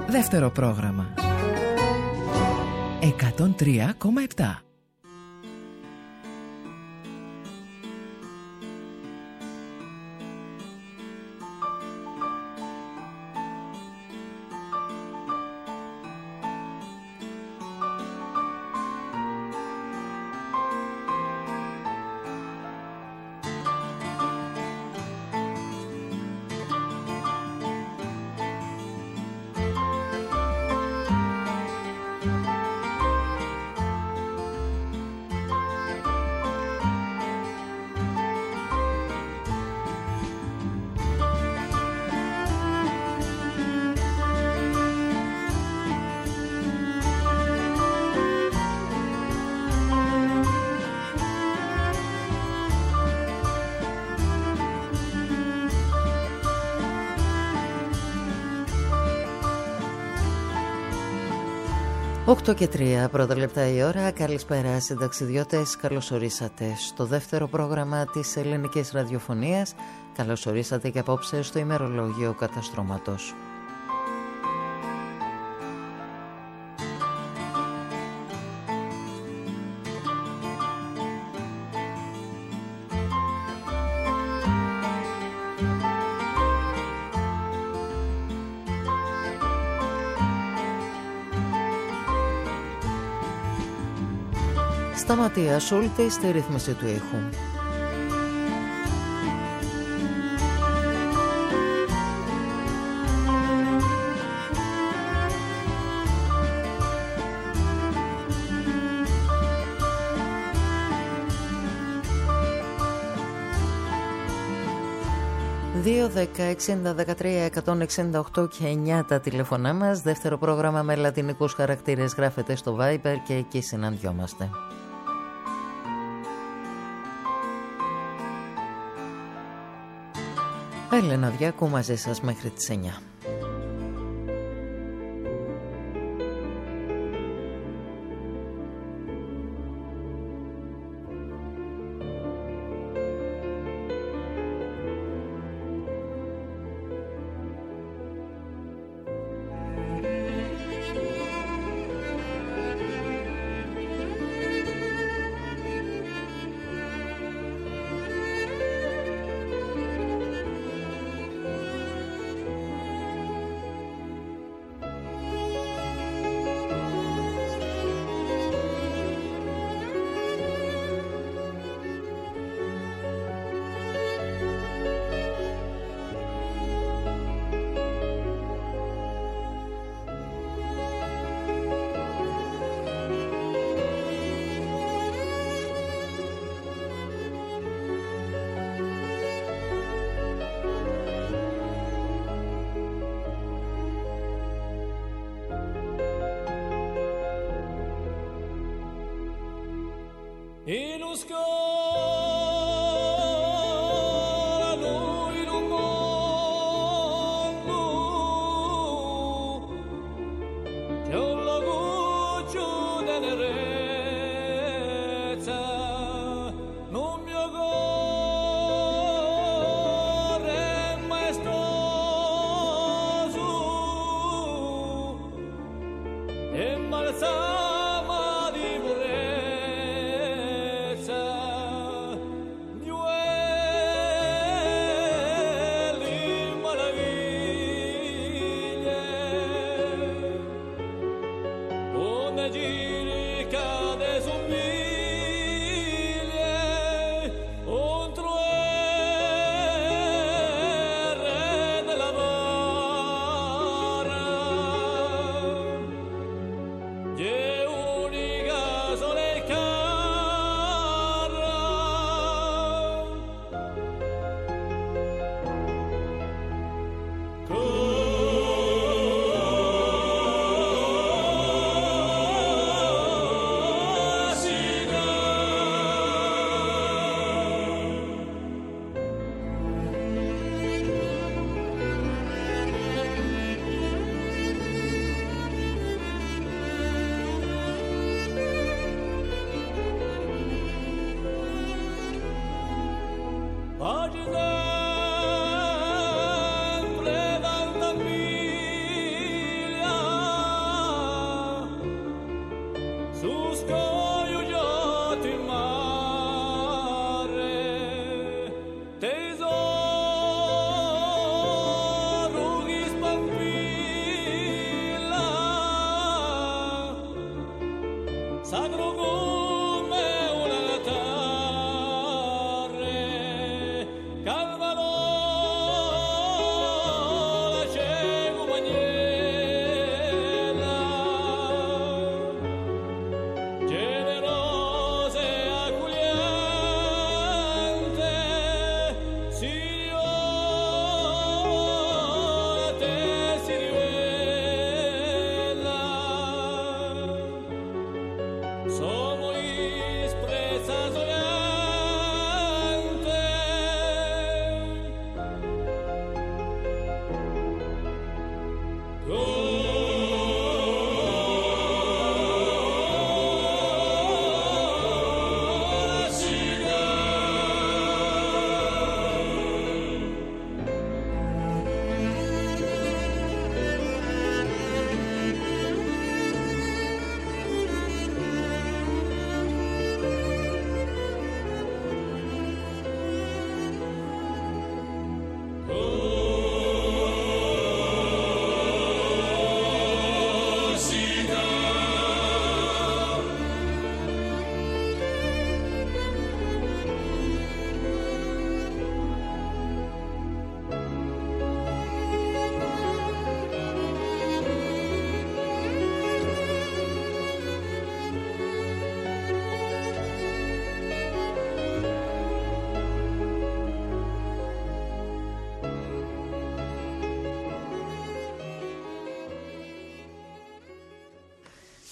Δεύτερο πρόγραμμα 103,7. Οκτώ και 3 πρώτα λεπτά η ώρα. Καλησπέρα συνταξιδιώτες. Καλώς ορίσατε στο δεύτερο πρόγραμμα της ελληνικής ραδιοφωνίας. Καλώς ορίσατε και απόψε στο ημερολόγιο καταστρώματος. Σταματία Σούλτη στη ρύθμιση του ήχου. ...2, 10, 60, 13, 168 και 9 τα τηλεφωνά μας. Δεύτερο πρόγραμμα με λατινικούς χαρακτήρες γράφεται στο Viber και εκεί συναντιόμαστε. Έλενα Διάκου μαζί σας μέχρι τις 9. Embalsama di purezza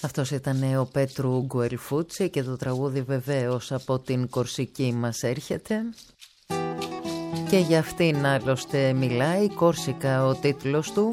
Αυτός ήταν ο Πέτρου Γκουελφούτσι και το τραγούδι βεβαίως από την Κορσική μας έρχεται. Και για αυτήν άλλωστε μιλάει, Κόρσικα ο τίτλος του.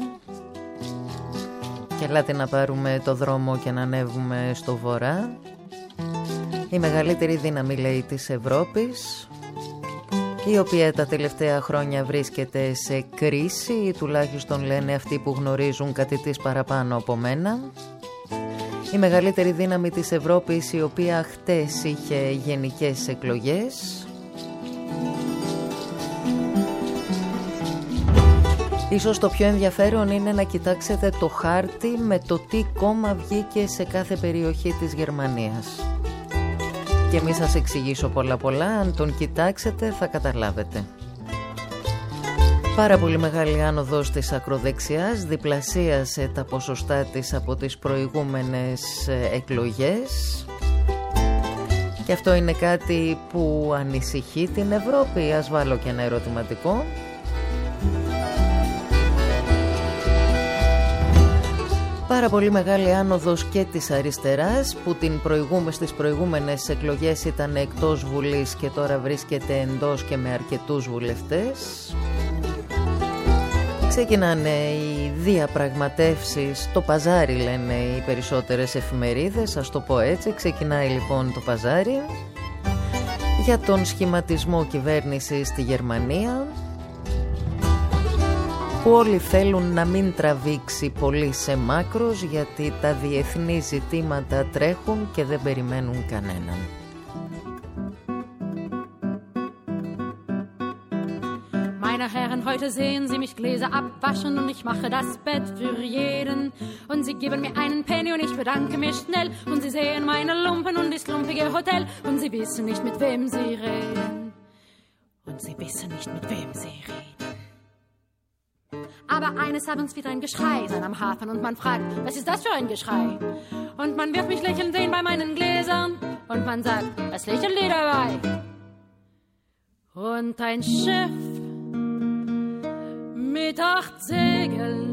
Και ελάτε να πάρουμε το δρόμο και να ανέβουμε στο βορρά. Η μεγαλύτερη δύναμη, λέει, της Ευρώπης, η οποία τα τελευταία χρόνια βρίσκεται σε κρίση, τουλάχιστον λένε αυτοί που γνωρίζουν κάτι της παραπάνω από μένα. Η μεγαλύτερη δύναμη της Ευρώπης, η οποία χτες είχε γενικές εκλογές. Ίσως το πιο ενδιαφέρον είναι να κοιτάξετε το χάρτη με το τι κόμμα βγήκε σε κάθε περιοχή της Γερμανίας. Και μη σας εξηγήσω πολλά, αν τον κοιτάξετε θα καταλάβετε. Πάρα πολύ μεγάλη άνοδος της ακροδεξιάς, διπλασίασε τα ποσοστά της από τις προηγούμενες εκλογές. Και αυτό είναι κάτι που ανησυχεί την Ευρώπη. Ας βάλω και ένα ερωτηματικό. Πάρα πολύ μεγάλη άνοδος και της αριστεράς, που στις προηγούμενες εκλογές ήταν εκτός Βουλής και τώρα βρίσκεται εντός και με αρκετούς βουλευτές. Ξεκινάνε οι διαπραγματεύσεις, το παζάρι λένε οι περισσότερες εφημερίδες, ας το πω έτσι. Ξεκινάει λοιπόν το παζάρι για τον σχηματισμό κυβέρνησης στη Γερμανία, που όλοι θέλουν να μην τραβήξει πολύ σε μάκρος, γιατί τα διεθνή ζητήματα τρέχουν και δεν περιμένουν κανέναν. Meine Herren, heute sehen Sie mich Gläser abwaschen und ich mache das Bett für jeden. Und Sie geben mir einen Penny und ich bedanke mich schnell. Und Sie sehen meine Lumpen und das lumpige Hotel. Und Sie wissen nicht, mit wem Sie reden. Und Sie wissen nicht, mit wem Sie reden. Aber eines Abends wird ein Geschrei sein am Hafen und man fragt, was ist das für ein Geschrei? Und man wird mich lächeln sehen bei meinen Gläsern und man sagt, was lächeln die dabei? Und ein Schiff mit 8 Segeln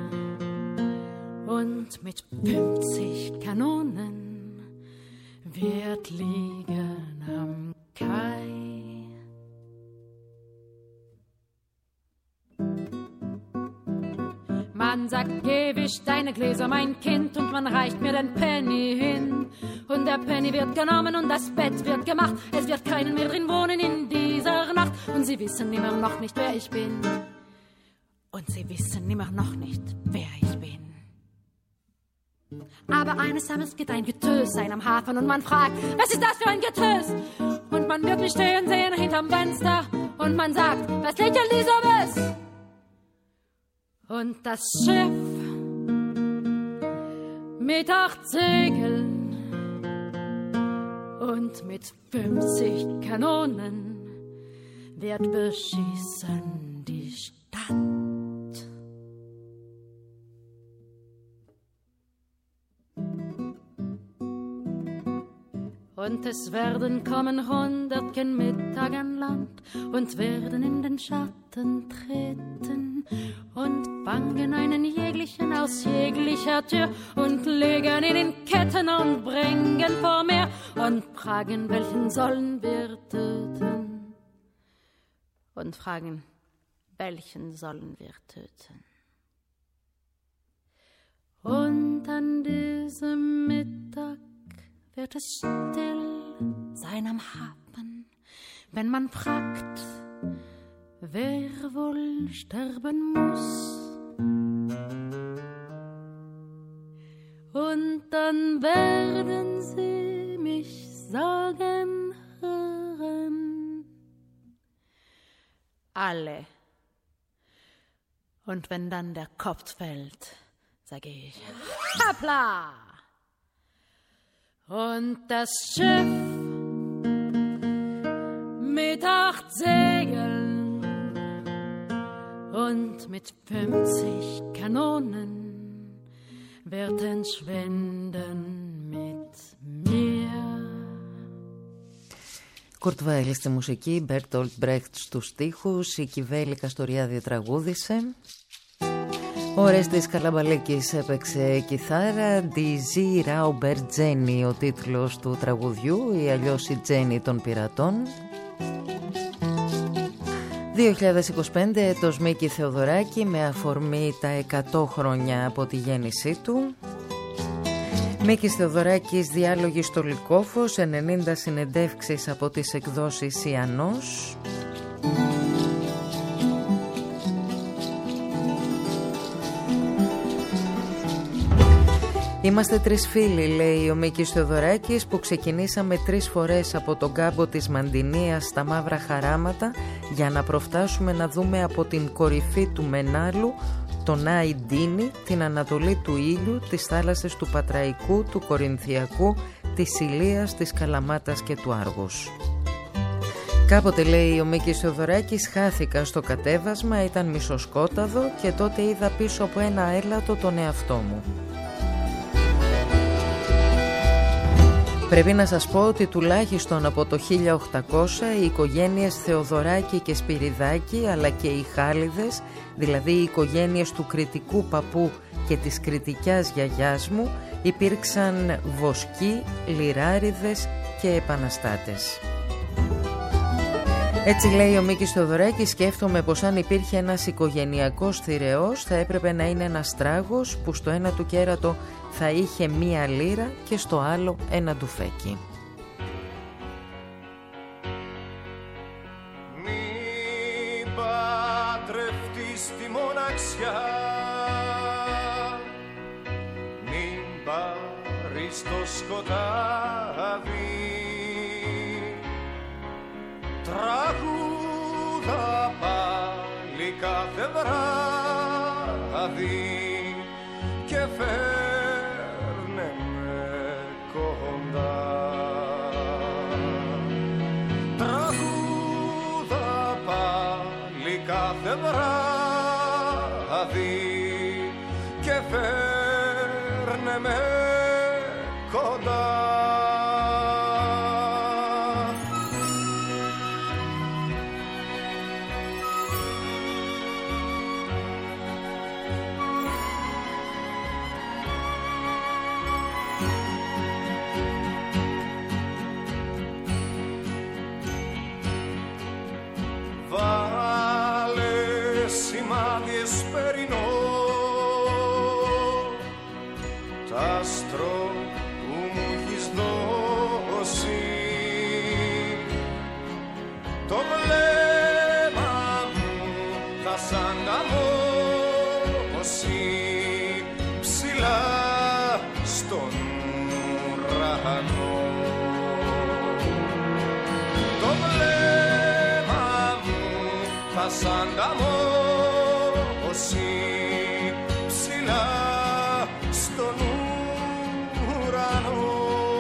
und mit 50 Kanonen wird liegen am Kai. Man sagt, geh, wisch deine Gläser, mein Kind, und man reicht mir den Penny hin. Und der Penny wird genommen und das Bett wird gemacht. Es wird keinen mehr drin wohnen in dieser Nacht. Und sie wissen immer noch nicht, wer ich bin. Und sie wissen immer noch nicht, wer ich bin. Aber eines Abends geht ein Getös ein am Hafen und man fragt, was ist das für ein Getös? Und man wird mich stehen sehen hinterm Fenster und man sagt, was lächelt die so was? Und das Schiff mit 8 Segeln und mit 50 Kanonen wird beschießen die Stadt. Und es werden kommen 100 Mittag an Land und werden in den Schatten treten und fangen einen jeglichen aus jeglicher Tür und legen ihn in Ketten und bringen vor Meer und fragen, welchen sollen wir töten? Und fragen, welchen sollen wir töten? Und an diesem Mittag wird es still sein am Hafen, wenn man fragt, wer wohl sterben muss. Und dann werden sie mich sagen hören. Alle. Und wenn dann der Kopf fällt, sage ich, hoppla! Und das Schiff mit 8 Segeln und mit 50 Kanonen wird entschwinden mit mir. Κουρτ Βάιλ στη μουσική, Μπέρτολτ Μπρέχτ στους στίχους, η Κιβέλη Καστοριάδη τραγούδισε. Ο Ορέστης Καλαμπαλέκης έπαιξε κιθάρα. «Ντιζί Ράουμπερ Τζένι» ο τίτλος του τραγουδιού, ή αλλιώς η Τζένι των πειρατών. 2025, έτος Μίκη Θεοδωράκη, με αφορμή τα 100 χρόνια από τη γέννησή του. Μίκης Θεοδωράκης, διάλογοι στο Λυκόφος, 90 συνεντεύξεις από τις εκδόσεις Ιαννός. Είμαστε 3 φίλοι, λέει ο Μίκης Θεοδωράκης, που ξεκινήσαμε 3 φορές από τον κάμπο της Μαντινίας στα μαύρα χαράματα για να προφτάσουμε να δούμε από την κορυφή του Μενάλου τον Άι Ντίνη, την Ανατολή του ήλιου, τις θάλασσες του Πατραϊκού, του Κορινθιακού, της Ηλίας, της Καλαμάτας και του Άργους. Κάποτε, λέει ο Μίκης Θεοδωράκης, χάθηκα στο κατέβασμα, ήταν μισοσκόταδο και τότε είδα πίσω από ένα έλατο τον εαυτό μου. Πρέπει να σας πω ότι τουλάχιστον από το 1800 οι οικογένειες Θεοδωράκη και Σπυριδάκη, αλλά και οι Χάλιδες, δηλαδή οι οικογένειες του κριτικού παππού και της κριτικιάς γιαγιάς μου, υπήρξαν βοσκοί, λιράριδες και επαναστάτες. Έτσι, λέει ο Μίκης Θεοδωράκης, σκέφτομαι πως αν υπήρχε ένας οικογενειακός θηρεός θα έπρεπε να είναι ένας τράγος που στο ένα του κέρατο θα είχε 1 λίρα και στο άλλο ένα ντουφέκι. Μην παντρευτείς τη μοναξιά, μην πάρεις το σκοτάδι, τραγούδα πάλι κάθε βράδυ και φέρνε με κοντά. Τραγούδα πάλι κάθε βράδυ και φέρνε με κοντά. Σαν ταμώσει ψηλά στον ουρανό.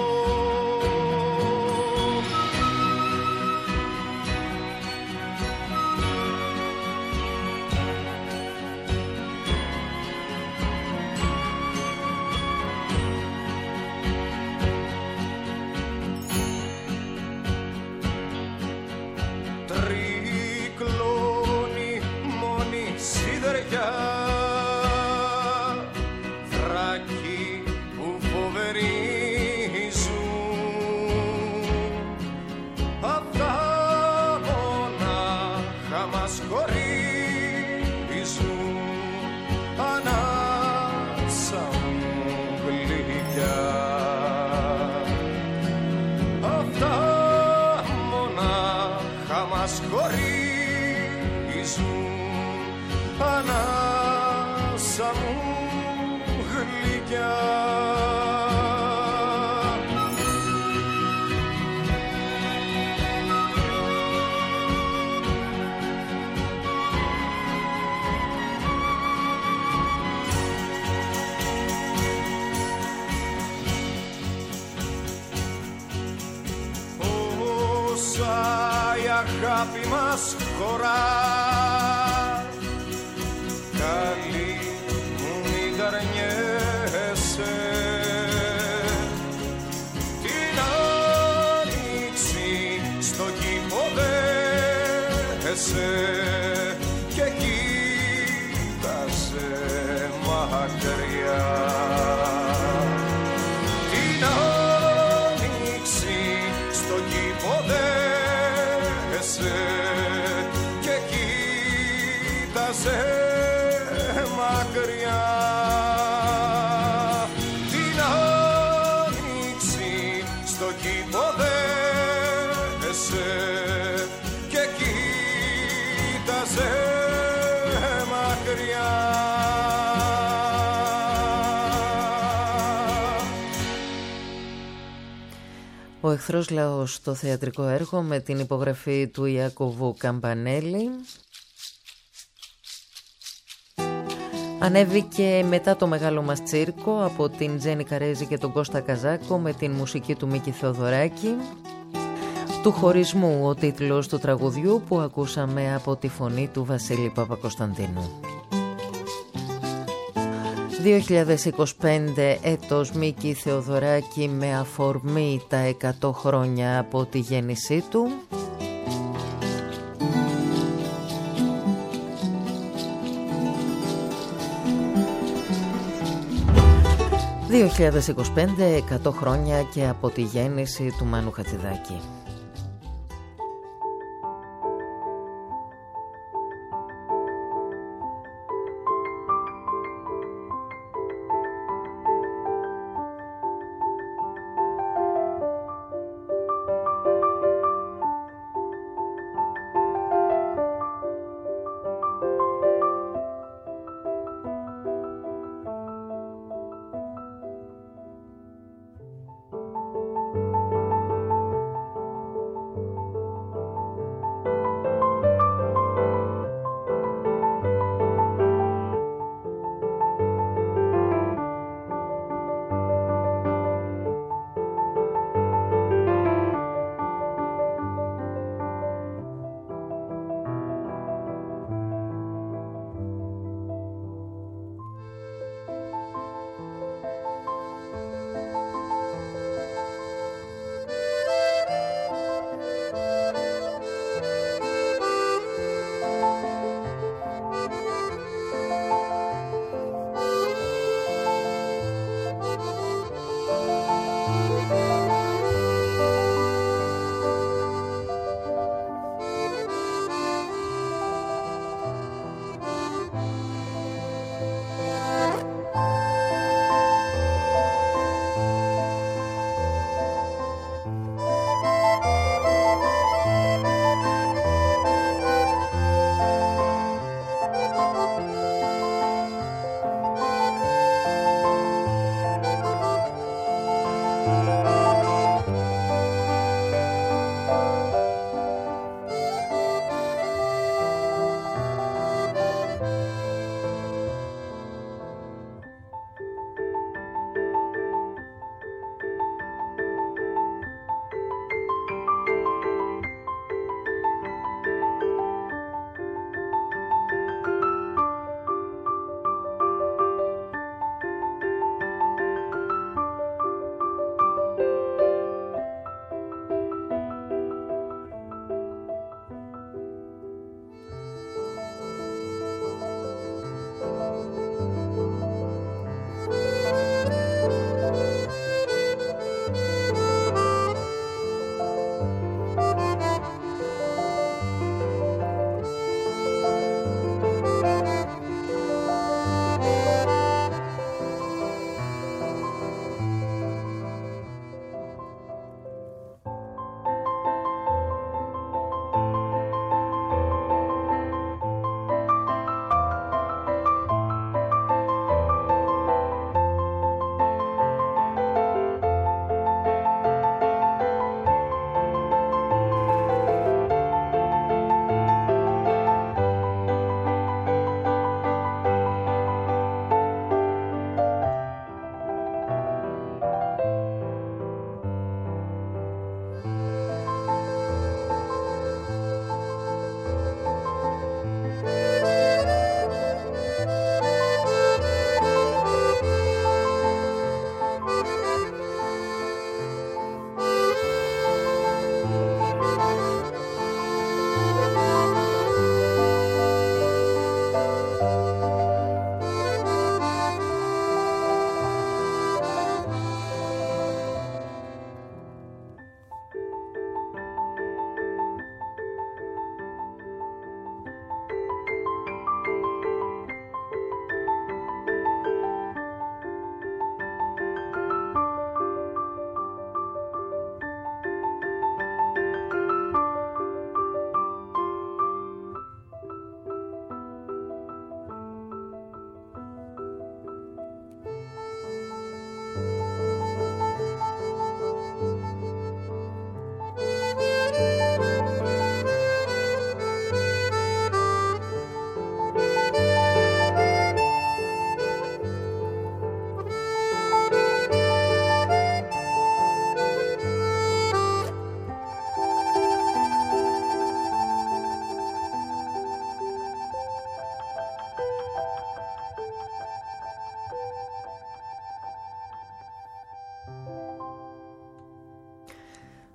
Βράκι που φοβερίζουν, αυτά μονάχα μας χωρίζουν, ανάσα μου γλυκιά. Αυτά μονάχα μας χωρίζουν, ανάσα μου γλυκιά. Όσα η αγάπη μας χωρά, καλή μου μην ταρνιέσαι, την άνοιξη στο κήπο δέσαι και κοίτασε μακριά. Την άνοιξη στο κήπο δέσε και κοίταζε μακριά. Την άνοιξη στο κήπο δέσε και κοίταζε μακριά. Ο εχθρός λαός, στο θεατρικό έργο με την υπογραφή του Ιάκωβου Καμπανέλη. Ανέβηκε μετά το μεγάλο μας τσίρκο από την Τζέννη Καρέζη και τον Κώστα Καζάκο με την μουσική του Μίκη Θεοδωράκη. Του χωρισμού ο τίτλος του τραγουδιού που ακούσαμε από τη φωνή του Βασίλη Παπακοσταντίνου. 2025 έτος Μίκη Θεοδωράκη με αφορμή τα 100 χρόνια από τη γέννησή του. «2025, 100 χρόνια και από τη γέννηση του Μάνου Χατζηδάκη».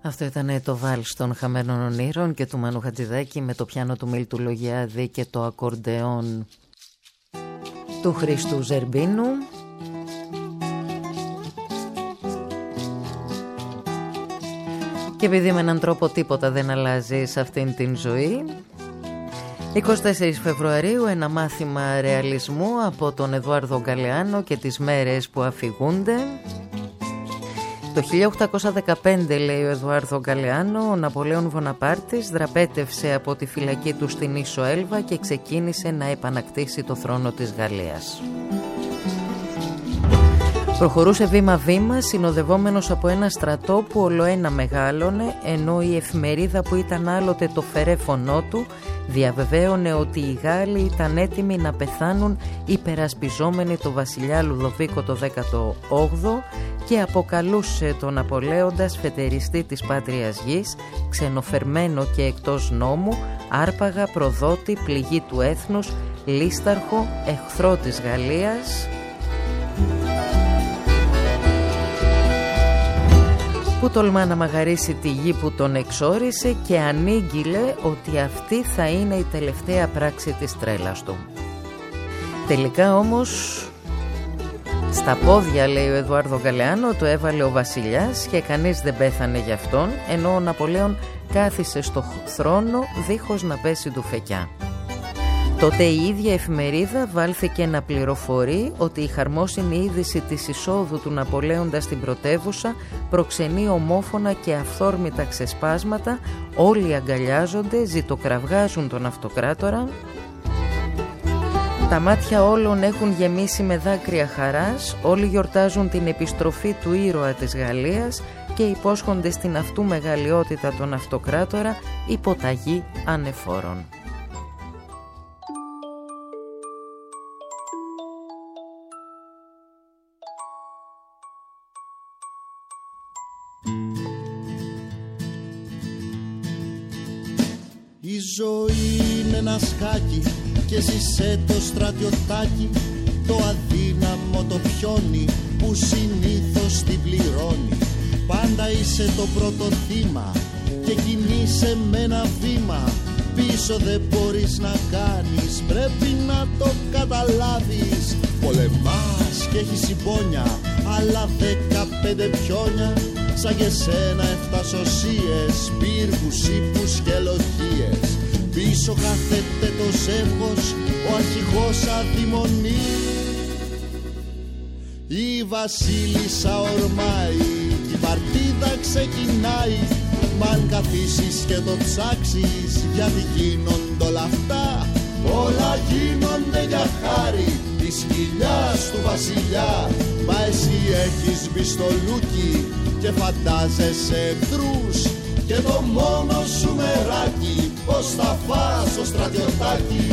Αυτό ήταν το βάλς των χαμένων ονείρων και του Μανού Χατζηδάκη με το πιάνο του Μίλτου Λογιάδη και το ακορντεόν του Χρήστου Ζερμπίνου. Και επειδή με έναν τρόπο τίποτα δεν αλλάζει σε αυτήν την ζωή, 24 Φεβρουαρίου ένα μάθημα ρεαλισμού από τον Εδουάρδο Γκαλεάνο και τις μέρες που αφηγούνται. Το 1815, λέει ο Εδουάρδο Γκαλεάνο, ο Ναπολέον Βοναπάρτης δραπέτευσε από τη φυλακή του στην Ίσο Έλβα και ξεκίνησε να επανακτήσει το θρόνο της Γαλλίας. Προχωρούσε βήμα-βήμα, συνοδευόμενος από ένα στρατό που ολοένα μεγάλωνε, ενώ η εφημερίδα που ήταν άλλοτε το φερέφωνό του διαβεβαίωνε ότι οι Γάλλοι ήταν έτοιμοι να πεθάνουν υπερασπιζόμενοι το βασιλιά Λουδοβίκο το 18ο και αποκαλούσε τον Ναπολέοντα φετεριστή της Πάτριας Γης, ξενοφερμένο και εκτός νόμου, άρπαγα, προδότη, πληγή του έθνους, λίσταρχο, εχθρό της Γαλλίας, που τολμά να μαγαρίσει τη γη που τον εξόρισε και ανήγγειλε ότι αυτή θα είναι η τελευταία πράξη της τρέλας του. Τελικά όμως στα πόδια, λέει ο Εδουάρδο Γκαλεάνο, το έβαλε ο βασιλιάς και κανείς δεν πέθανε γι' αυτόν, ενώ ο Ναπολέον κάθισε στο θρόνο δίχως να πέσει του φεκιά. Τότε η ίδια εφημερίδα βάλθηκε να πληροφορεί ότι η χαρμόσυνη είδηση της εισόδου του Ναπολέοντα στην πρωτεύουσα προξενεί ομόφωνα και αυθόρμητα ξεσπάσματα, όλοι αγκαλιάζονται, ζητοκραυγάζουν τον αυτοκράτορα. Τα μάτια όλων έχουν γεμίσει με δάκρυα χαράς, όλοι γιορτάζουν την επιστροφή του ήρωα της Γαλλίας και υπόσχονται στην αυτού μεγαλειότητα τον αυτοκράτορα υποταγή ανεφόρων. Η ζωή είναι ένα σκάκι και ζήσε το στρατιωτάκι, το αδύναμο το πιόνι που συνήθως την πληρώνει. Πάντα είσαι το πρώτο θύμα και κινείσαι με ένα βήμα, πίσω δεν μπορείς να κάνεις, πρέπει να το καταλάβεις. Πολεμάς και έχεις συμπόνια, άλλα 15 πιόνια, σαν και σένα 7 σωσίες, πύργους, ύπους και λοχίες. Πίσω κάθεται το ζεύγος, ο αρχηγός αδειμονεί. Η βασίλισσα ορμάει, η παρτίδα ξεκινάει. Μ' αν καθίσεις και το ψάξεις, γιατί γίνονται όλα αυτά, όλα γίνονται για χάρη της κοιλιάς του βασιλιά. Μα εσύ έχεις μπει στο λούκι και φαντάζεσαι εχθρούς, και το μόνο σου μεράκι πως θα φας το στρατιωτάκι.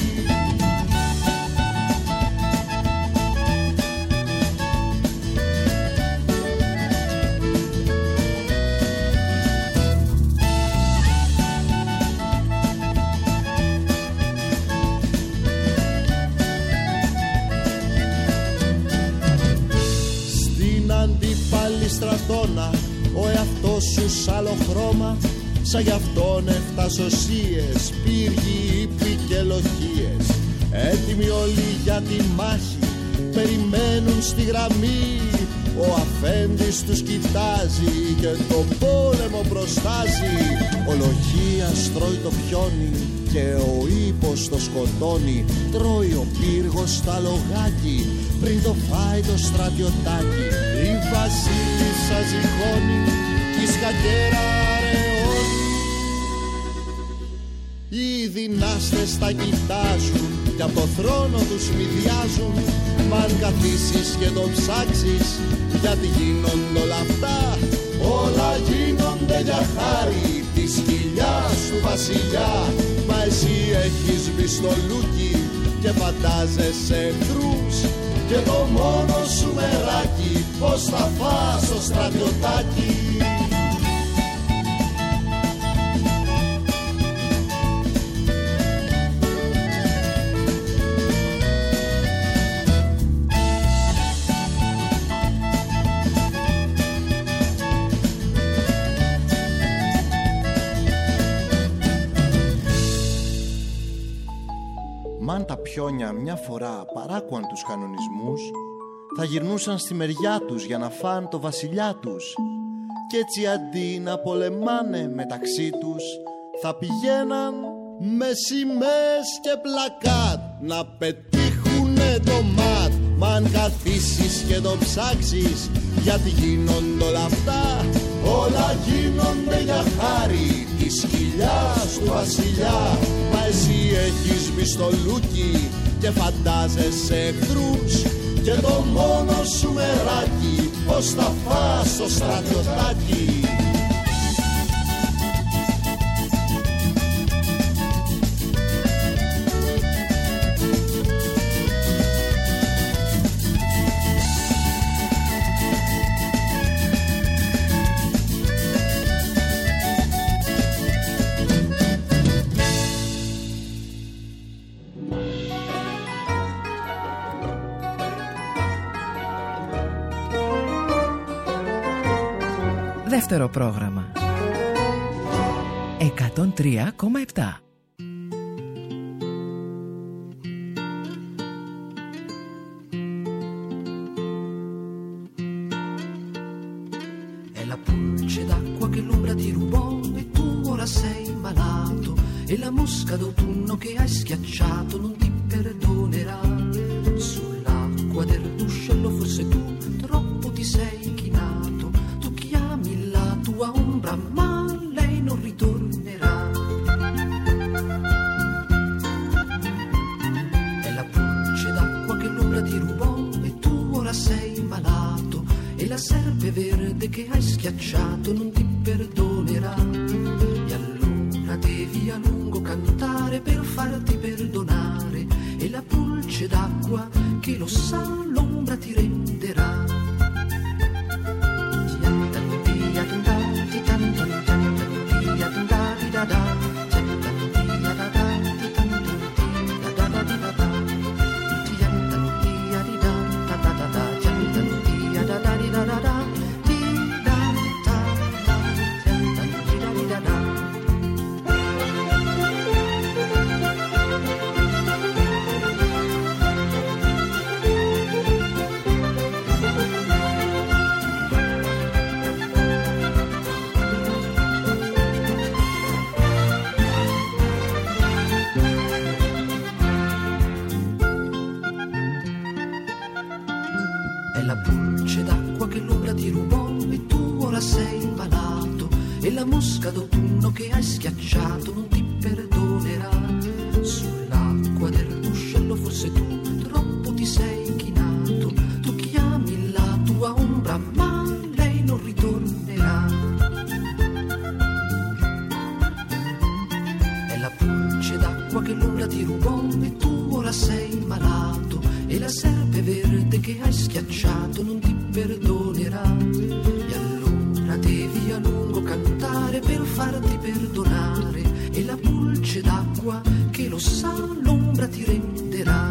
Στρατώνα, ο εαυτός σου σ' άλλο χρώμα, σαν γι' αυτόν 7 σωσίες, πύργοι, ύποι και λοχίες. Έτοιμοι όλοι για τη μάχη, περιμένουν στη γραμμή. Ο αφέντης τους κοιτάζει και το πόλεμο προστάζει. Ο Λοχίας τρώει το πιόνι και ο ύπος το σκοτώνει. Τρώει ο πύργος στα λογάκι πριν το φάει το στρατιωτάκι. Η βασίλισσα ζυγώνει κι η σκακέρα αραιώνει. Οι δυνάστες τα κοιτάζουν κι απ' το θρόνο τους μηδιάζουν. Μ' αν καθίσεις και το ψάξεις, γιατί γίνονται όλα αυτά, όλα γίνονται για χάρη της κοιλιάς του βασιλιά. Μα εσύ έχεις μπει στο λούκι και φαντάζεσαι εχθρούς, και το μόνο σου μεράκι πως θα φας το στρατιωτάκι. πιόνια μια φορά παράκουαν τους κανονισμούς, θα γυρνούσαν στη μεριά τους για να φάν το βασιλιά τους. Κι έτσι αντί να πολεμάνε μεταξύ τους, θα πηγαίναν με σημαίες και πλακάτ να πετύχουνε το ματ. Μα αν καθίσεις και το ψάξεις, γιατί γίνονται όλα αυτά, όλα γίνονται για χάρη της κοιλιάς του βασιλιά. Μα εσύ έχεις μπει στο λούκι και φαντάζεσαι εχθρούς, και το μόνο σου μεράκι πως θα φας το στρατιωτάκι. Δεύτερο πρόγραμμα 103,7. È la pulce d'acqua che l'ombra ti rubò e tu ora sei malato, e la mosca d'autunno che hai schiacciato non ti perdonerà. Sull'acqua del ruscello forse tu troppo ti sei chinato, tu chiami la tua ombra ma lei non ritornerà. È la pulce d'acqua che l'ombra ti rubò e tu ora sei malato, e la serpe verde che hai schiacciato non ti perdonerà. E allora devi a lungo cantare per farti perdonare, e la pulce d'acqua che lo sa l'ombra ti renderà. È la pulce d'acqua che l'ombra ti rubò e tu ora sei malato, e la mosca d'autunno che hai schiacciato non ti perdonerà. Sull'acqua del ruscello forse tu troppo ti sei chinato, tu chiami la tua ombra ma lei non ritornerà. È la pulce d'acqua che l'ombra ti rubò e tu ora sei malato, e la serpe verde che hai schiacciato non ti perdonerà. E allora devi a lungo cantare per farti perdonare, e la pulce d'acqua che lo sa l'ombra ti renderà.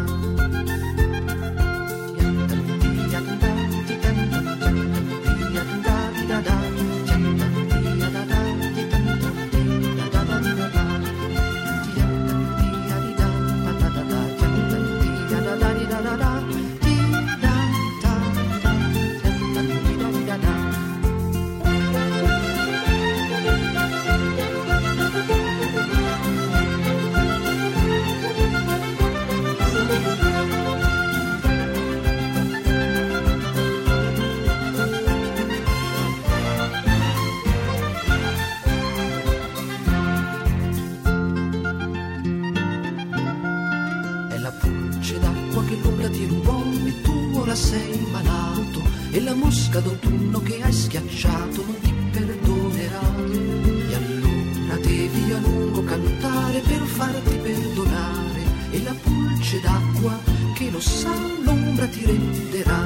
Sei malato, e la mosca d'autunno che hai schiacciato non ti perdonerà. E allora devi a lungo cantare per farti perdonare, e la pulce d'acqua che lo sa l'ombra ti renderà.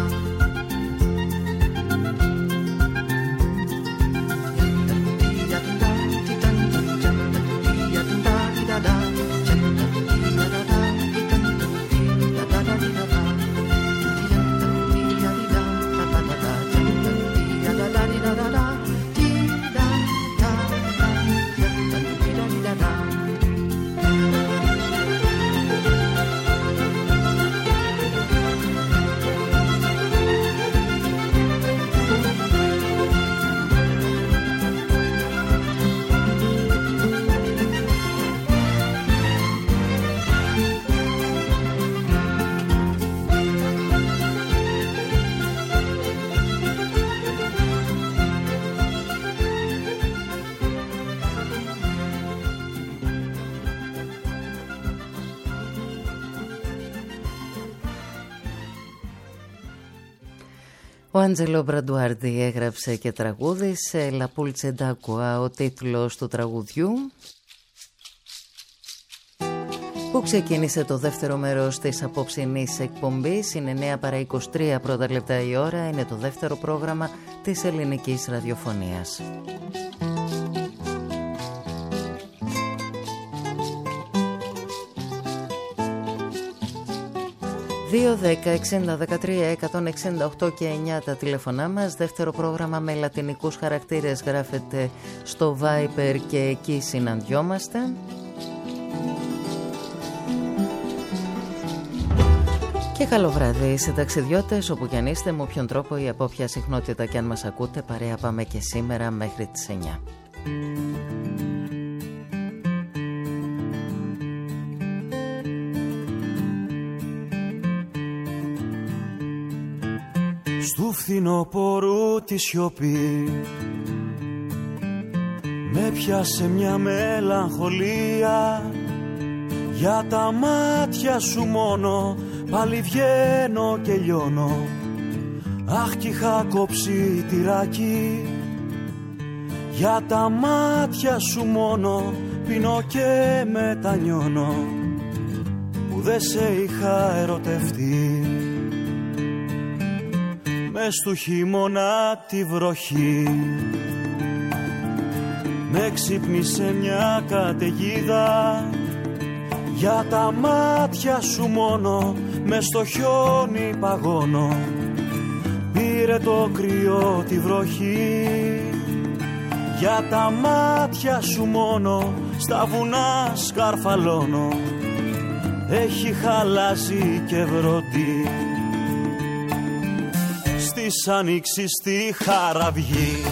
Ο Άντζελο Μπραντουάρντι έγραψε και τραγούδισε «La Pulce d'Acqua», ο τίτλος του τραγουδιού, που ξεκίνησε το δεύτερο μέρος της απόψινής εκπομπής. Είναι 9 παρά 23 πρώτα λεπτά η ώρα. Είναι το δεύτερο πρόγραμμα της ελληνικής ραδιοφωνίας. 2-10-60-13-168 και 9 τα τηλεφωνά μας. Δεύτερο πρόγραμμα με λατινικούς χαρακτήρες γράφεται στο Viber και εκεί συναντιόμαστε. Και καλό βράδυ σε ταξιδιώτες, όπου κι αν είστε, με όποιον τρόπο ή από όποια συχνότητα κι αν μας ακούτε. Παρέα πάμε και σήμερα μέχρι τις 9. Στου φθινοπορού τη σιωπή με πιάσε μια μελαγχολία. Για τα μάτια σου μόνο πάλι βγαίνω και λιώνω. Αχ κι είχα κόψει τυράκι. Για τα μάτια σου μόνο πίνω και μετανιώνω που δεν σε είχα ερωτευτεί. Μες του χειμώνα τη βροχή με ξύπνησε μια καταιγίδα. Για τα μάτια σου μόνο μες στο χιόνι παγώνω. Πήρε το κρύο τη βροχή. Για τα μάτια σου μόνο στα βουνά σκαρφαλώνω. Έχει χαλάσει και βροντί. Στις ανοίξεις στη Χαραυγή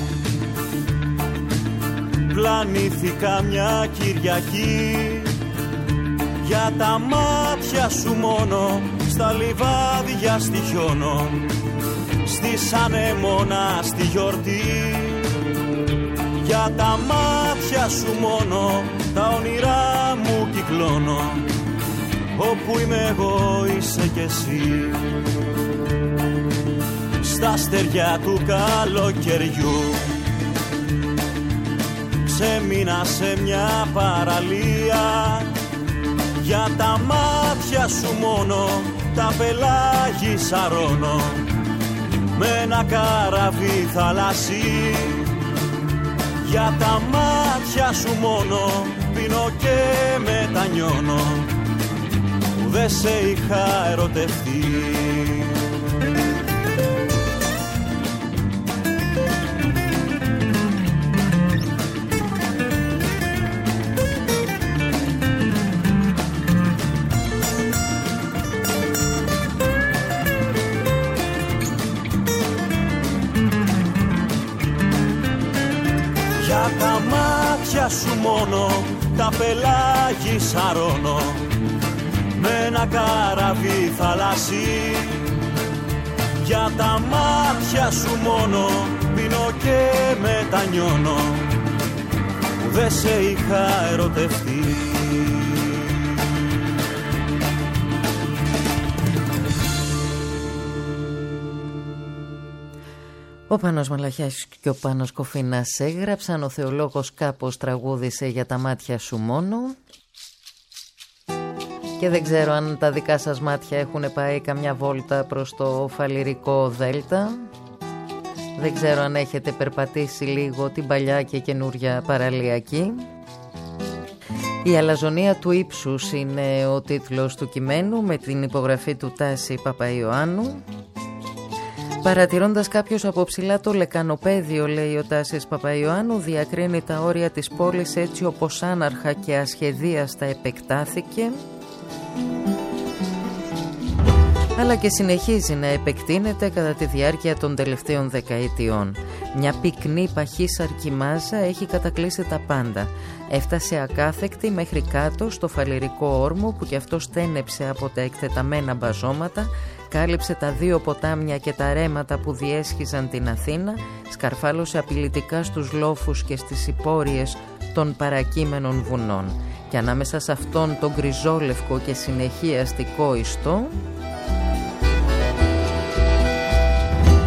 πλανήθηκα μια Κυριακή. Για τα μάτια σου μόνο στα λιβάδια στοιχιώνω. Στις ανεμόνα στη γιορτή. Για τα μάτια σου μόνο τα όνειρά μου κυκλώνω. Όπου είμαι εγώ είσαι κι εσύ. Στα στεριά του καλοκαιριού ξέμεινα σε μια παραλία. Για τα μάτια σου μόνο τα πελάγι σαρώνω. Με ένα καραβί θαλασσί. Για τα μάτια σου μόνο πίνω και μετανιώνω που δεν σε είχα ερωτευτεί. Για τα μάτια σου μόνο τα πελάγι σαρώνω. Με ένα καραβί θαλασσί. Για τα μάτια σου μόνο πίνω και μετανιώνω που δεν σε είχα ερωτευτεί. Ο Πάνος Μαλαχιάς και ο Πάνος Κοφίνας έγραψαν. Ο Θεολόγος κάπως τραγούδισε «Για τα μάτια σου μόνο». Και δεν ξέρω αν τα δικά σας μάτια έχουν πάει καμιά βόλτα προς το Φαλιρικό Δέλτα. Δεν ξέρω αν έχετε περπατήσει λίγο την παλιά και καινούρια παραλιακή. Η αλαζονία του ύψους είναι ο τίτλος του κειμένου, με την υπογραφή του Τάση Παπαϊωάννου. Παρατηρώντας κάποιος από ψηλά το λεκανοπέδιο, λέει ο Τάσης Παπαϊωάννου, διακρίνει τα όρια της πόλης έτσι όπως άναρχα και ασχεδίαστα επεκτάθηκε, αλλά και συνεχίζει να επεκτείνεται κατά τη διάρκεια των τελευταίων δεκαετιών. Μια πυκνή παχύσαρκη μάζα έχει κατακλείσει τα πάντα. Έφτασε ακάθεκτη μέχρι κάτω στο Φαλιρικό όρμο, που κι αυτό στένεψε από τα εκτεταμένα μπαζώματα, κάλυψε τα δύο ποτάμια και τα ρέματα που διέσχιζαν την Αθήνα, σκαρφάλωσε απειλητικά στους λόφους και στις υπόρειες των παρακείμενων βουνών. Και ανάμεσα σε αυτόν τον γκριζόλευκο και συνεχή αστικό ιστό,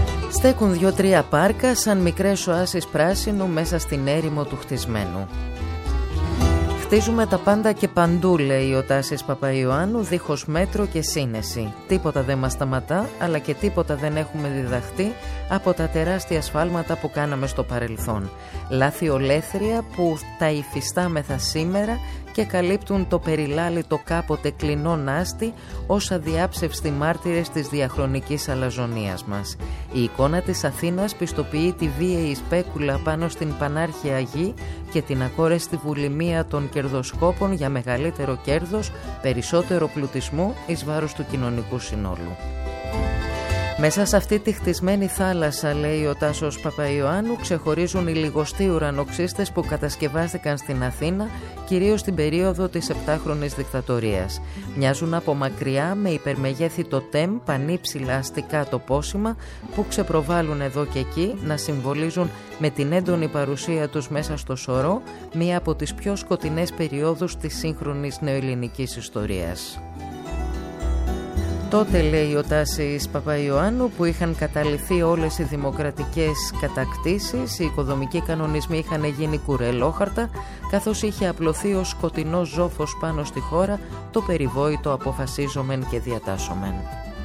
Στέκουν 2-3 πάρκα σαν μικρές οάσεις πράσινου μέσα στην έρημο του χτισμένου. Χτίζουμε τα πάντα και παντού, λέει ο Τάσης Παπαϊωάννου, δίχως μέτρο και σύνεση. Τίποτα δεν μας σταματά, αλλά και τίποτα δεν έχουμε διδαχτεί από τα τεράστια σφάλματα που κάναμε στο παρελθόν. Λάθη ολέθρια που τα υφιστάμεθα σήμερα και καλύπτουν το περιλάλητο κάποτε κλεινό νάστη ως αδιάψευστη μάρτυρες της διαχρονικής αλαζονίας μας. Η εικόνα της Αθήνας πιστοποιεί τη βίαιη σπέκουλα πάνω στην πανάρχια γη και την ακόρεστη βουλημία των κερδοσκόπων για μεγαλύτερο κέρδος, περισσότερο πλουτισμό εις βάρος του κοινωνικού συνόλου. Μέσα σε αυτή τη χτισμένη θάλασσα, λέει ο Τάσος Παπαϊωάννου, ξεχωρίζουν οι λιγοστοί ουρανοξύστες που κατασκευάστηκαν στην Αθήνα, κυρίως στην περίοδο της 7χρονης δικτατορίας. Μοιάζουν από μακριά με υπερμεγέθη τοτέμ, πανύψηλα αστικά τοπόσημα που ξεπροβάλλουν εδώ και εκεί να συμβολίζουν με την έντονη παρουσία τους μέσα στο Σωρό μία από τις πιο σκοτεινές περιόδους της σύγχρονης νεοελληνικής ιστορίας. Τότε, λέει ο Τάσης Παπαϊωάννου, που είχαν καταληθεί όλες οι δημοκρατικές κατακτήσεις, οι οικοδομικοί κανονισμοί είχαν γίνει κουρελόχαρτα, καθώς είχε απλωθεί ο σκοτεινός ζόφος πάνω στη χώρα το περιβόητο αποφασίζομεν και διατάσσομεν.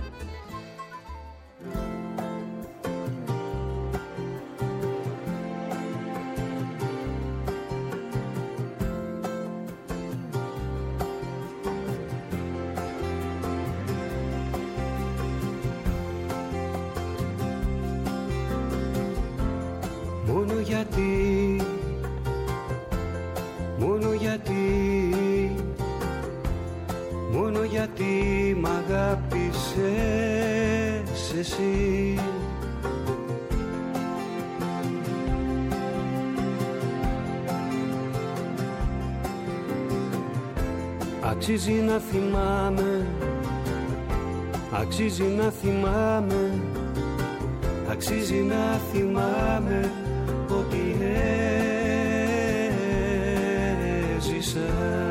Μόνο γιατί μ' αγάπησες εσύ. Αξίζει να θυμάμαι, αξίζει να θυμάμαι, αξίζει να θυμάμαι ότι έζησα.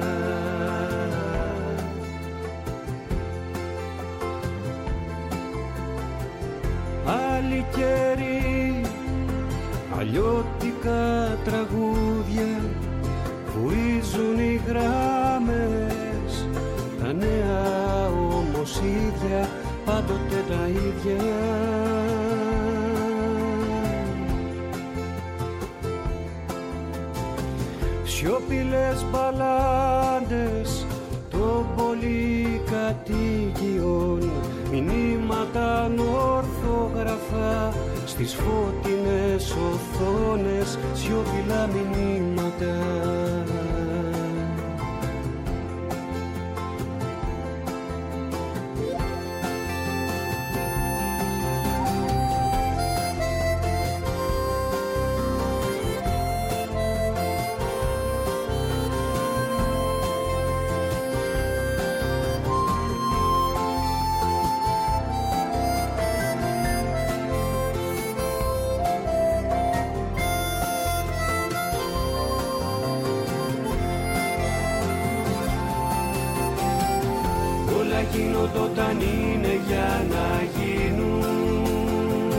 Άλλοι καιροί, αλλιώτικα τραγούδια, βουίζουν οι γράμμες, τα νέα όμως ίδια, πάντοτε τα ίδια. Σιωπηλές μπαλάντες των πολυκατοικιών, μηνύματα ανόρθογραφα στις φώτινες οθόνες, σιωπηλά μηνύματα. Γίνονται όταν είναι για να γίνουν,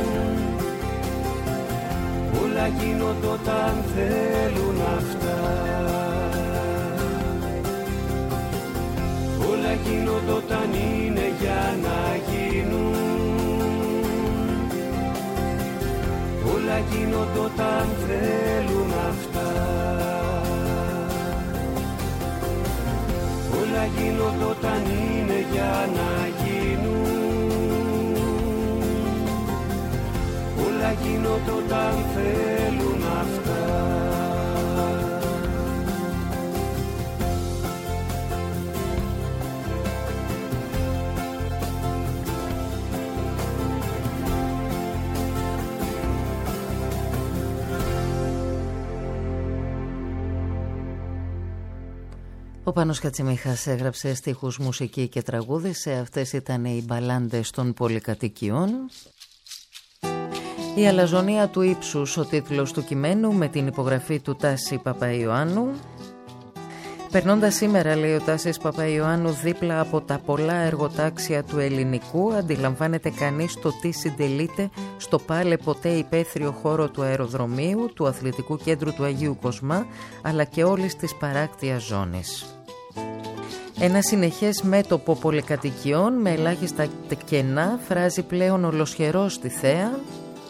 όλα γίνονται όταν θέλουν αυτά, όλα γίνονται όταν είναι για να γίνουν, όλα γίνονται όταν θέλουν αυτά. Όλα γίνονται όταν είναι για να γίνουν, όλα γίνονται όταν θέλουν αυτά. Ο Πάνος Κατσιμίχας έγραψε στίχους, μουσική και τραγούδι. Σε αυτές ήταν οι μπαλάντες των πολυκατοικιών. Η αλαζονία του ύψους, ο τίτλος του κειμένου, με την υπογραφή του Τάση Παπαϊωάννου. Περνώντας σήμερα, λέει ο Τάσης Παπαϊωάννου, δίπλα από τα πολλά εργοτάξια του ελληνικού, αντιλαμβάνεται κανείς το τι συντελείται στο πάλε ποτέ υπαίθριο χώρο του αεροδρομίου, του αθλητικού κέντρου του Αγίου Κοσμά, αλλά και όλης της παράκτιας ζώνης. Ένα συνεχές μέτωπο πολυκατοικιών με ελάχιστα κενά φράζει πλέον ολοσχερό στη θέα,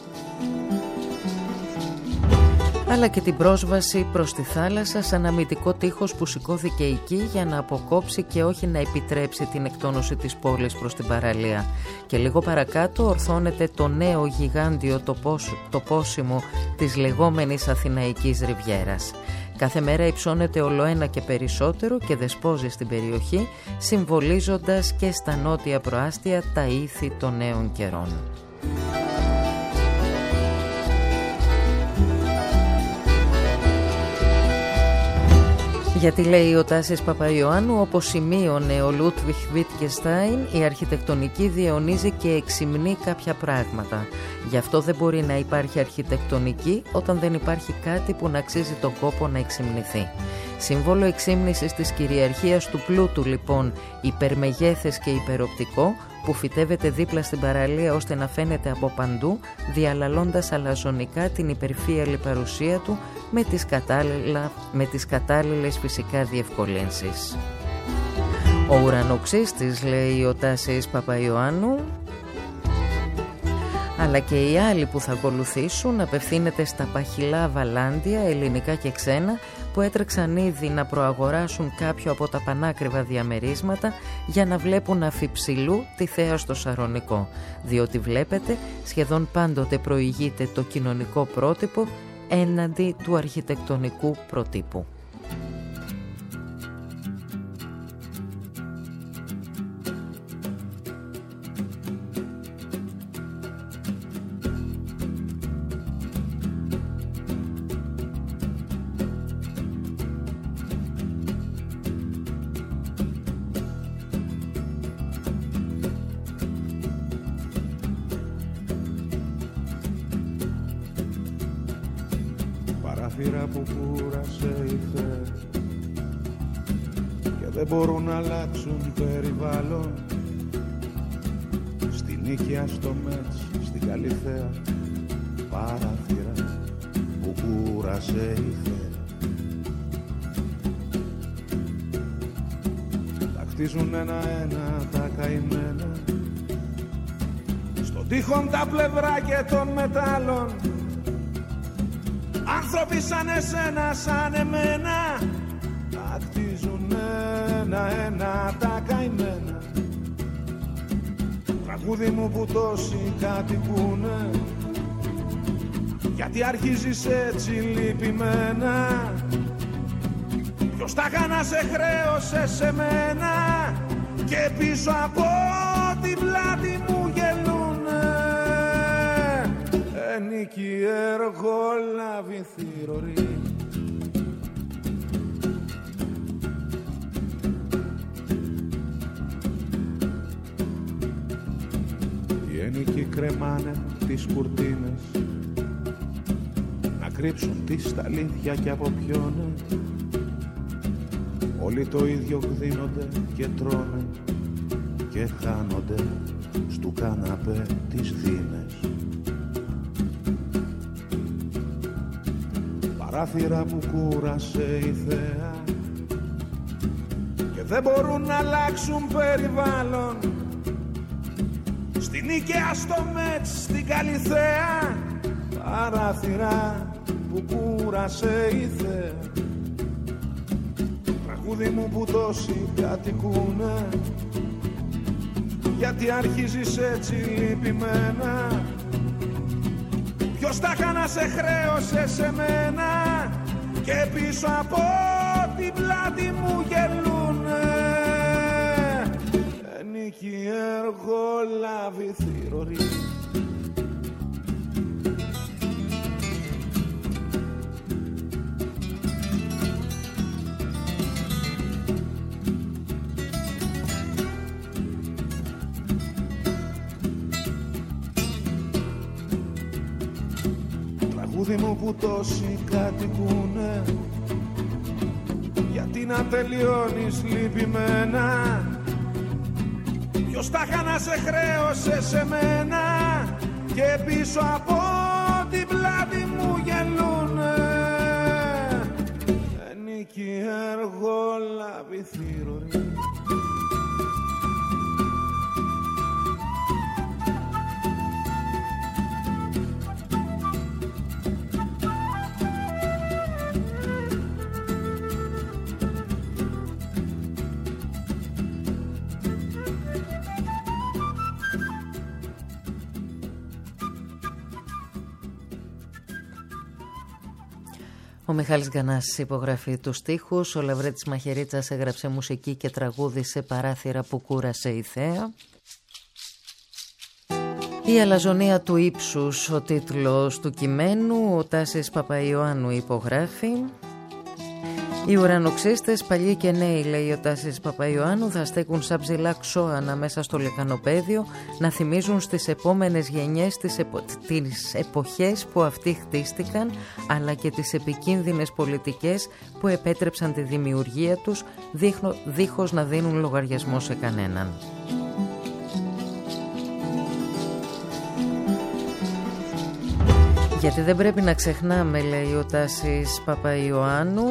αλλά και την πρόσβαση προς τη θάλασσα σαν αμυντικό τείχος που σηκώθηκε εκεί για να αποκόψει και όχι να επιτρέψει την εκτόνωση της πόλης προς την παραλία. Και λίγο παρακάτω ορθώνεται το νέο γιγάντιο τοπόσιμο της λεγόμενης Αθηναϊκής Ριβιέρας. Κάθε μέρα υψώνεται ολοένα και περισσότερο και δεσπόζει στην περιοχή, συμβολίζοντας και στα νότια προάστια τα ήθη των νέων καιρών. Γιατί, λέει ο Τάσης Παπαϊωάννου, όπως σημείωνε ο Λούτβιχ Βίτγκενστάιν, η αρχιτεκτονική διαιωνίζει και εξυμνεί κάποια πράγματα. Γι' αυτό δεν μπορεί να υπάρχει αρχιτεκτονική όταν δεν υπάρχει κάτι που να αξίζει τον κόπο να εξυμνηθεί. Σύμβολο εξύμνησης της κυριαρχίας του πλούτου, λοιπόν, υπερμεγέθες και υπεροπτικό, που φυτεύεται δίπλα στην παραλία ώστε να φαίνεται από παντού, διαλαλώντας αλαζονικά την υπερφύαλη παρουσία του με τις κατάλληλες φυσικά διευκολύνσεις. Ο ουρανοξύστης, λέει ο Τάσης Παπαϊωάννου, αλλά και οι άλλοι που θα ακολουθήσουν, απευθύνεται στα παχυλά βαλάντια, ελληνικά και ξένα, που έτρεξαν ήδη να προαγοράσουν κάποιο από τα πανάκριβα διαμερίσματα για να βλέπουν αφιψηλού τη θέα στο Σαρονικό, διότι βλέπετε σχεδόν πάντοτε προηγείται το κοινωνικό πρότυπο έναντι του αρχιτεκτονικού προτύπου. Παράθυρα που κούρασε η θέα και δεν μπορούν να αλλάξουν περιβάλλον. Στη Νίκαια, στο Μέτς, στην Καλυθέα. Παράθυρα που κούρασε η θέα. Τα κτίζουν ένα-ένα τα καημένα, στον τείχον τα πλευρά και των μετάλλων. Άνθρωποι σαν εσένα, σαν εμένα, τα κτίζουν ένα-ένα τα καημένα. Τραγούδι μου που τόσοι κατοικούνε, γιατί αρχίζεις έτσι λυπημένα. Ποιος τα κάνα σε χρέωσε σε μένα, και πίσω από την πλάτη μου γελούνε. Νίκη εργολάβη θηρορή. Οι ένικοι κρεμάνε τις κουρτίνες, να κρύψουν τη σταλήθεια και από ποιόνε. Όλοι το ίδιο γδίνονται και τρώνε και χάνονται στου καναπέ τις δίνες. Παράθυρα που κούρασε η θέα και δεν μπορούν να αλλάξουν περιβάλλον. Στη Νίκαια, στο Μέτς, στην Καλυθέα. Παράθυρα που κούρασε η θέα. Τραγούδι μου που τόσοι κατοικούνε, γιατί αρχίζεις έτσι λυπημένα. Ποιος τα κάνα σε χρέωσε σε μένα, και πίσω από την πλάτη μου γελούνε. Νίκη εργολάβη θηρορή. Τραγούδι μου που τόσοι κατοικούνε, γιατί να τελειώνεις λυπημένα. Ποιος τα είχα να σε χρέωσε σε μένα και πίσω από την πλάτη μου γελούνε. Ενίκη εργόλαβη θύρωρη. Ο Μιχάλης Γκανάς υπογραφεί τους στίχους, ο Λαβρέτης Μαχαιρίτσας έγραψε μουσική και τραγούδισε παράθυρα που κούρασε η θέα. Η αλαζονία του ύψους, ο τίτλος του κειμένου, ο Τάσης Παπαϊωάννου υπογράφει. Οι ουρανοξύστες, παλιοί και νέοι, λέει ο Τάσης Παπαϊωάννου, θα στέκουν σαν ψηλά ξώανα μέσα στο λεκανοπέδιο, να θυμίζουν στις επόμενες γενιές τις εποχές που αυτοί χτίστηκαν, αλλά και τις επικίνδυνες πολιτικές που επέτρεψαν τη δημιουργία τους, δίχως να δίνουν λογαριασμό σε κανέναν. Γιατί δεν πρέπει να ξεχνάμε, λέει ο Τάσης Παπαϊωάννου,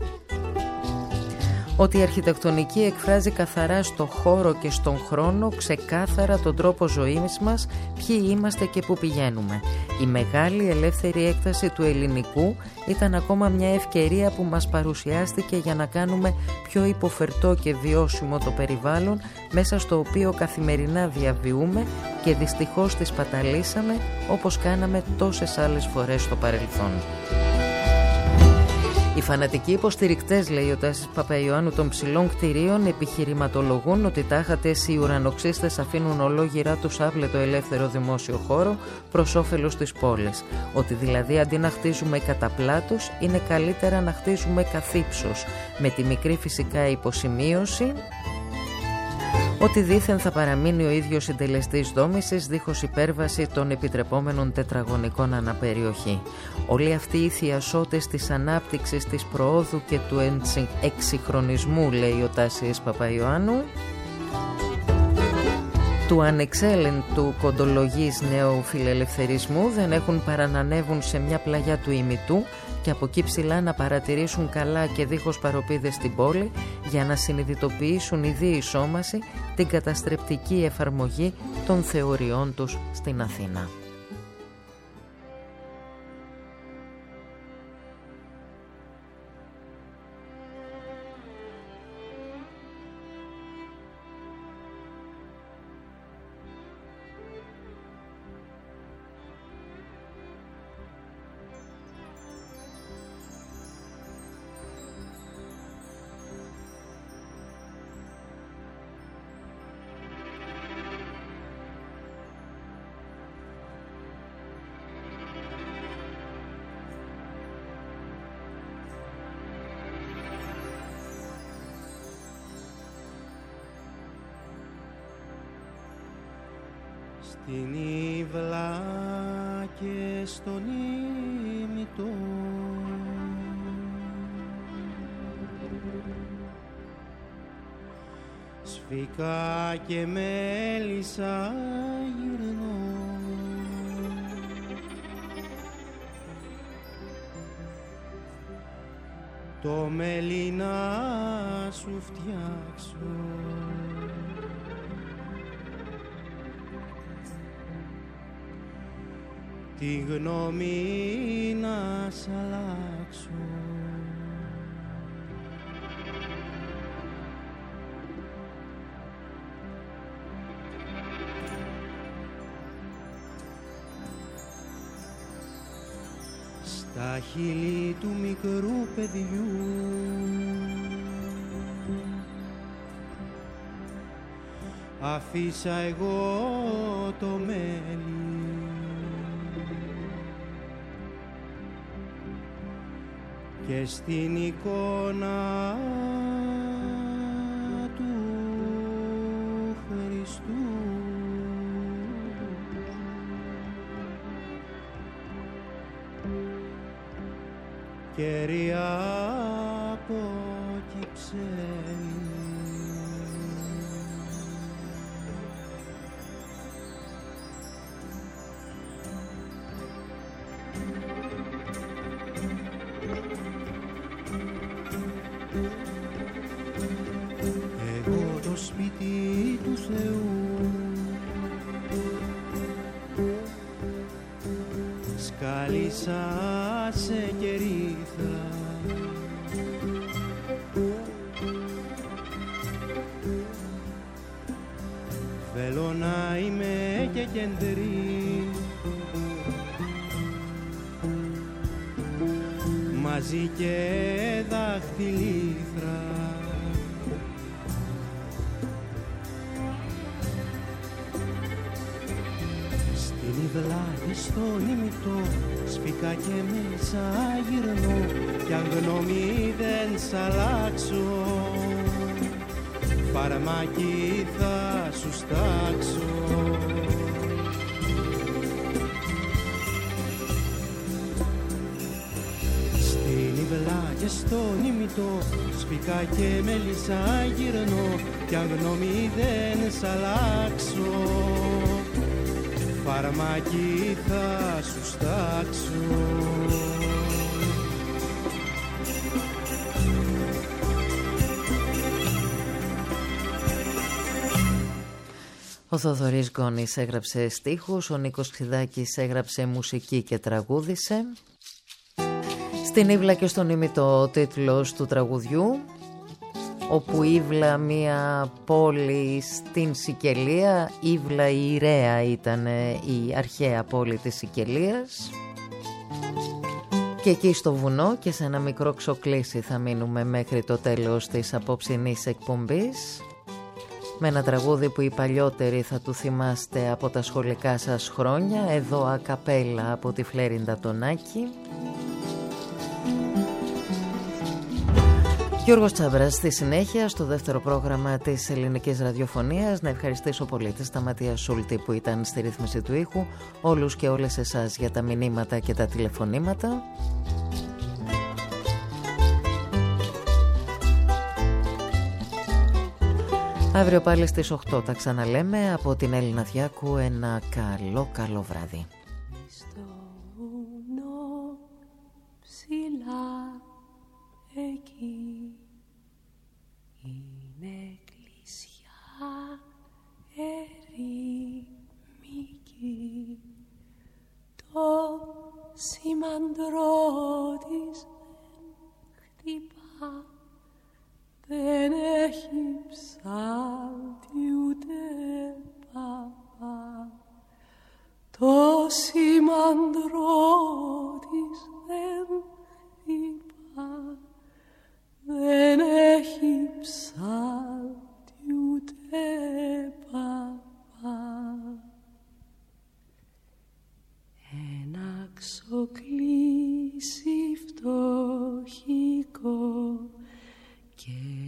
ότι η αρχιτεκτονική εκφράζει καθαρά στο χώρο και στον χρόνο ξεκάθαρα τον τρόπο ζωής μας, ποιοι είμαστε και πού πηγαίνουμε. Η μεγάλη ελεύθερη έκταση του ελληνικού ήταν ακόμα μια ευκαιρία που μας παρουσιάστηκε για να κάνουμε πιο υποφερτό και βιώσιμο το περιβάλλον μέσα στο οποίο καθημερινά διαβιούμε και δυστυχώς τη σπαταλήσαμε όπως κάναμε τόσες άλλες φορές στο παρελθόν. Οι φανατικοί υποστηρικτές, λέει ο Τάσης Παπαϊωάννου, των ψηλών κτηρίων επιχειρηματολογούν ότι τάχατες οι ουρανοξύστες αφήνουν ολόγυρά τους άπλετο ελεύθερο δημόσιο χώρο προς όφελος της πόλης. Ότι δηλαδή αντί να χτίζουμε κατά πλάτος, είναι καλύτερα να χτίζουμε καθ' ύψος, με τη μικρή φυσικά υποσημείωση ότι δήθεν θα παραμείνει ο ίδιος συντελεστής δόμησης δίχως υπέρβαση των επιτρεπόμενων τετραγωνικών αναπεριοχή. Όλοι αυτοί οι θειασότες της ανάπτυξης, της προόδου και του εξυγχρονισμού, λέει ο Τάσης Παπαϊωάννου, του ανεξέλεγκτου κοντολογής νέου φιλελευθερισμού, δεν έχουν παρά να ανέβουν σε μια πλαγιά του ημιτού και από εκεί ψηλά να παρατηρήσουν καλά και δίχως παροπίδες την πόλη, για να συνειδητοποιήσουν η διεισόμαση την καταστρεπτική εφαρμογή των θεωριών τους στην Αθήνα. Στην Ήβλα και στον ημιτό σφίκα και μέλισσα γυρνώ, το μέλι να σου φτιάξω, τη γνώμη να σ' αλλάξω. Στα χείλη του μικρού παιδιού αφήσα εγώ το μέλι, και στην εικόνα του Χριστού κεριά απόκυψε. ξένοι. Εγώ το σπίτι του Θεού σκάλισα σε κερίθρα. Θέλω να είμαι και κεντρή μαζί και δαχτυλίθρα. Στην Ιβλά και στον ημιτό σπίκα και μέσα γυρνώ κι αν γνώμη δεν σ' αλλάξω φαρμάκι θα σου στάξω. Στην Ιβλά και στον ημιτό σπίκα και μέλισσα γυρνώ κι αν γνώμη δεν σ' αλλάξω φαρμάκι θα σου στάξω. Ο Θοδωρής Γκόνης έγραψε στίχους, ο Νίκος Ξιδάκης έγραψε μουσική και τραγούδισε. Στην Ήβλα και στον ημιτό ο τίτλος του τραγουδιού, όπου Ήβλα μια πόλη στην Σικελία, Ήβλα η Ιρέα ήταν η αρχαία πόλη της Σικελίας. Και εκεί στο βουνό και σε ένα μικρό ξοκλήσι θα μείνουμε μέχρι το τέλος της απόψινής εκπομπής, με ένα τραγούδι που οι παλιότεροι θα του θυμάστε από τα σχολικά σας χρόνια, εδώ ακαπέλα από τη Φλέριντα Τονάκη. Γιώργος Τσάμπρας στη συνέχεια στο δεύτερο πρόγραμμα της ελληνικής ραδιοφωνίας. Να ευχαριστήσω πολύ τη Σταματία Σούλτη που ήταν στη ρύθμιση του ήχου, όλους και όλες εσάς για τα μηνύματα και τα τηλεφωνήματα. Αύριο πάλι στις 8 τα ξαναλέμε. Από την Έλληνα Διάκου ένα καλό βράδυ. Στο βουνό ψηλά εκεί είναι εκκλησιά ερημική, το σημαντρό της δεν χτυπά, δεν έχει ψάλτη ούτε παπά, το σημαντρό της δεν χτυπά, δεν έχει ψάλτη ούτε παπά. Ένα ξοκλήσι φτωχικό και